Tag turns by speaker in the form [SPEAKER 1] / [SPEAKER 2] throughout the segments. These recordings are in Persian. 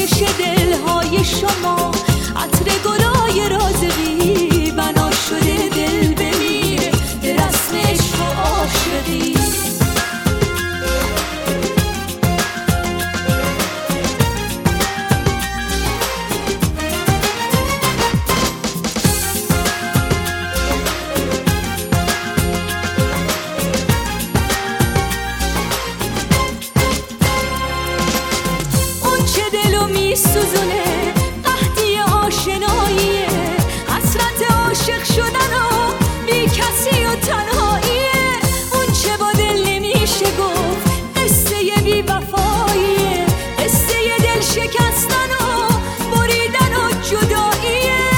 [SPEAKER 1] پیشکش دلهای شما، عطر گلای رازقی بنا شده دل بمیره به رسم عشق و عاشقی. سوزونه قحطی آشناییه، حسرت عاشق شدن و بی کسی و تنهاییه. اون چه با دل نمیشه گفت قصه بی وفاییه، قصه دل شکستن و بریدن و جداییه.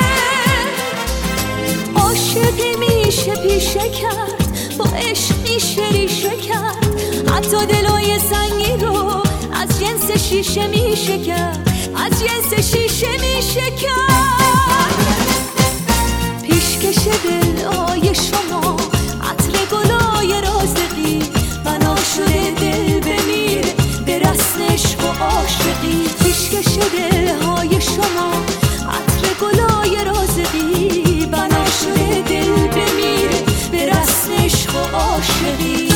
[SPEAKER 1] عاشقی میشه پیشه کرد، با عشق میشه ریشه کرد، حتی دلای سنگی رو از جنس شیشه میشه کرد، از جنس شیشه میشه کرد. پیشکش دلهای شما، عطر گلای رازقی بنا شده دل بمیره به رسم عشق و عاشقی. پیشکش دلهای شما، عطر گلای رازقی بنا شده دل بمیره به رسم عشق و عاشقی.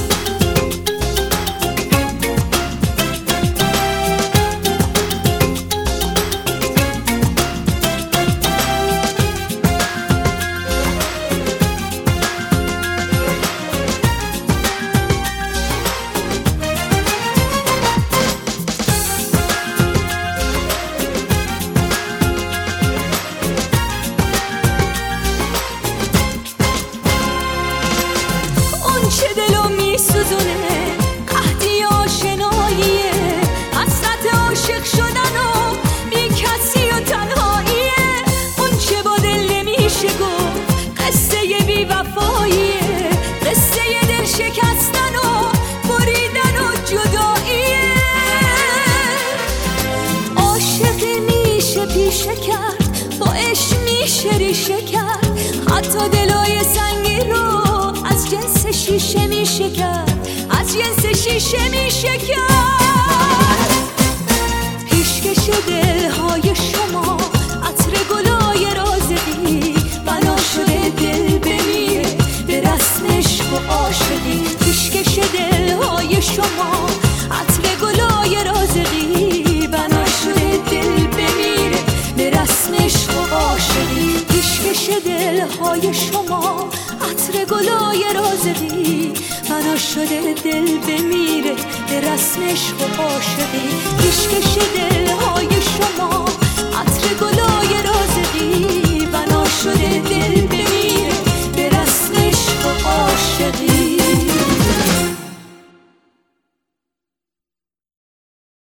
[SPEAKER 1] چه دلو میسوزونه قحطی آشناییه، حسرت عاشق شدن و بی کسی و تنهاییه. اون چه با دل نمیشه گفت قصه بی وفاییه، قصه دل شکستن و بریدن و جداییه. عاشقی میشه پیشه کرد، با عشق میشه ریشه کرد، حتی دلای سنگی رو از جنس شیشه میشه کرد، از جنس شیشه میشه کرد. پیشکش دلهای شما، عطر گلای رازقی بنا شده دل بمیره به رسم عشق و عاشقی. پیشکش دلهای شما، عطر گلای رازقی بنا شده دل بمیره به رسم عشق و عاشقی. پیشکش دلهای شما، عطر گلای رازقی بنا شده دل بمیره به رسم عشق و عاشقی.